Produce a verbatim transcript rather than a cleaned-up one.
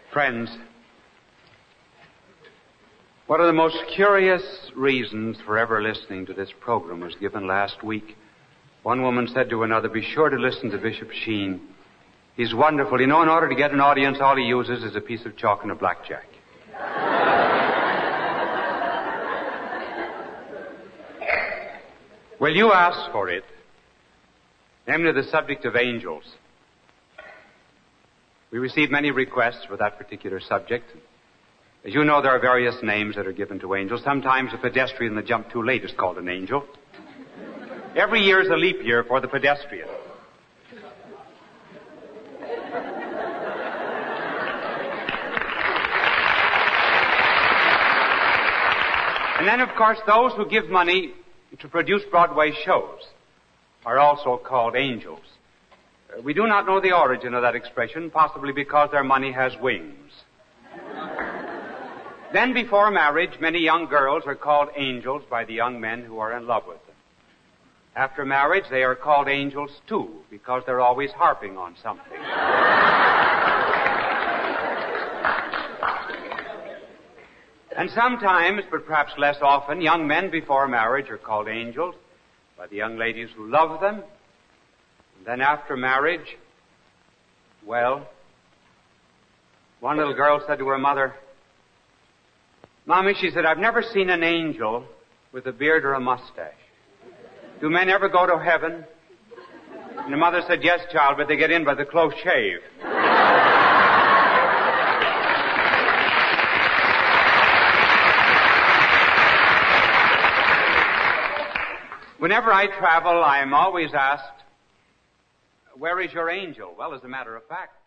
Friends, one of the most curious reasons for ever listening to this program was given last week. One woman said to another, be sure to listen to Bishop Sheen. He's wonderful. You know, in order to get an audience, all he uses is a piece of chalk and a blackjack. Well, you asked for it, namely the subject of angels. We received many requests for that particular subject. As you know, there are various names that are given to angels. Sometimes a pedestrian that jumped too late is called an angel. Every year is a leap year for the pedestrian. And then, of course, those who give money to produce Broadway shows are also called angels. Uh, we do not know the origin of that expression, possibly because their money has wings. Then, before marriage, many young girls are called angels by the young men who are in love with them. After marriage, they are called angels, too, because they're always harping on something. And sometimes, but perhaps less often, young men before marriage are called angels by the young ladies who love them. And then after marriage, well, one little girl said to her mother, Mommy, she said, I've never seen an angel with a beard or a mustache. Do men ever go to heaven? And the mother said, yes, child, but they get in by the close shave. Whenever I travel, I am always asked, where is your angel? Well, as a matter of fact,